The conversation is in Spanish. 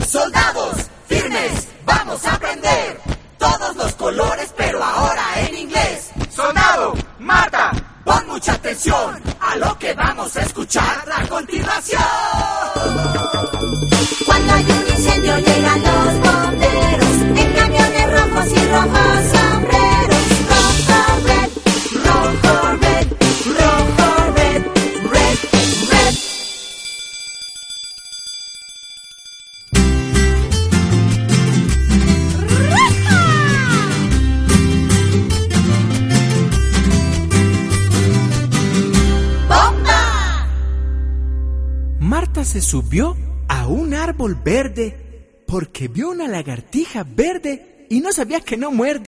Soldados, firmes, vamos a aprender todos los colores, pero ahora en inglés. Soldado, mata. Pon mucha atención a lo que vamos a escuchar a continuación. Cuando hay un incendio llegan los bomberos en camiones rojos y rojos sombreros. Rojo, red, rojo, red, rojo, red, red, red. Marta se subió a un árbol verde porque vio una lagartija verde y no sabía que no muerde.